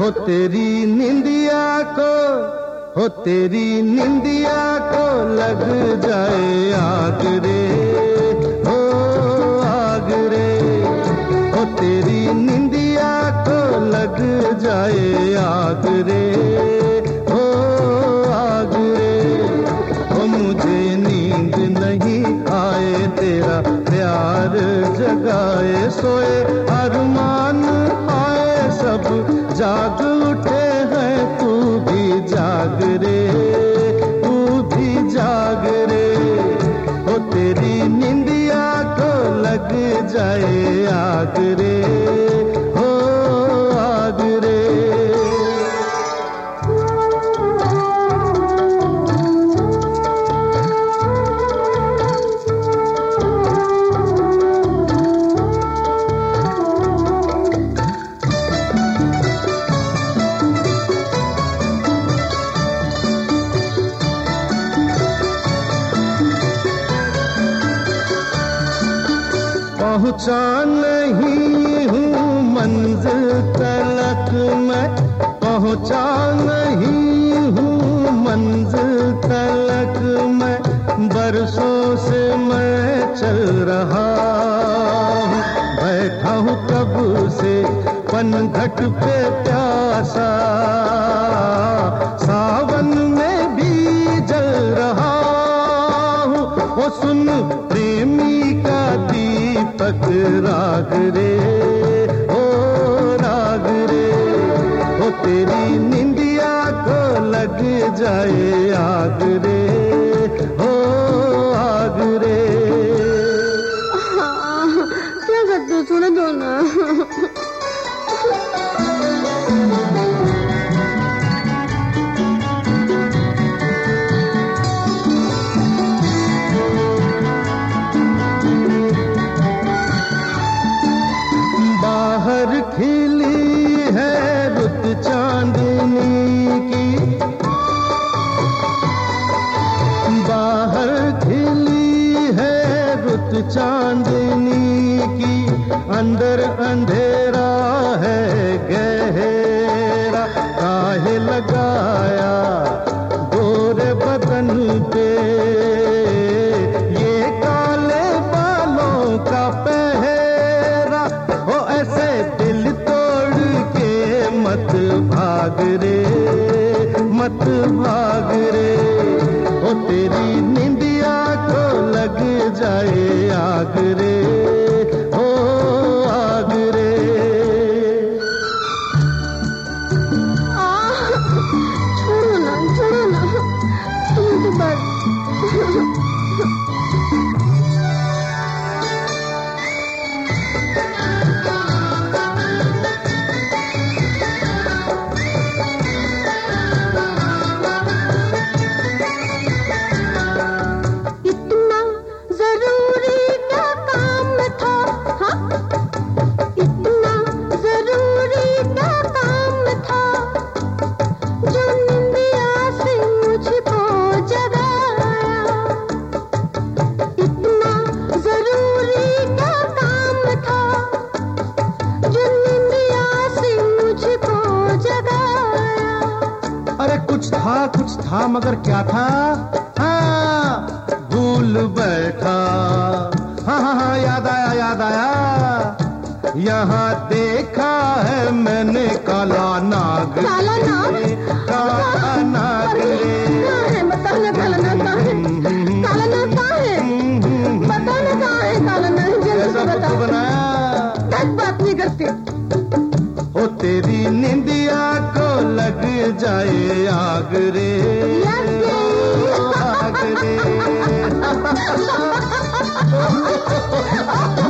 हो तेरी निंदिया को, हो तेरी निंदिया को लग जाए आग रे, हो आग रे। हो तेरी निंदिया को लग जाए आग रे, हो आग रे। हो मुझे नींद नहीं आए तेरा प्यार जगाए, सोए अरमान आए सब जाग उठे हैं, तू भी जाग रे, तू भी जाग रे। हो तेरी निंदिया को लग जाए आग रे, हो आग रे। पहुँचा नहीं हूँ मंजिल तलक मैं, पहुँचा नहीं हूँ मंजिल तलक मैं, बरसों से मैं चल रहा हूँ। बैठा हूँ कब से पनघट पे प्यासा, सावन में भी जल रहा हूँ। वो सुन प्रेमी का दीपक राग रे, ओ राग रे। हो तेरी निंदिया को लग जाए आग रे, हो आग रे। क्या करते हो, छोड़ दो ना। बाहर खिली है रुत चांदनी की, बाहर खिली है रुत चांदनी की, अंदर अंधेरा है गहरा, काहे लगाया गोरे बदन पे ये काले बालों का पहरा। हो ऐसे दिल तोड़ के मत भाग रे, मत भाग रे। हो तेरी निंदिया को लग जाए आग रे, हो आग रे। छोड़ो ना, छोड़ो ना, तुम्हें तो बस। कुछ था मगर क्या था, हाँ भूल बैठा। हाँ हाँ हाँ याद आया, याद आया। यहाँ देखा है मैंने काला नाग। काला नाग? काला नाग रे। बताना काला नाग कहाँ है? काला नाग कहाँ है? बताना कहाँ है काला नाग? जल्दी बता। बनाया तक बात नहीं करती। हो तेरी निंदिया को लग जाए आग रे, आग रे।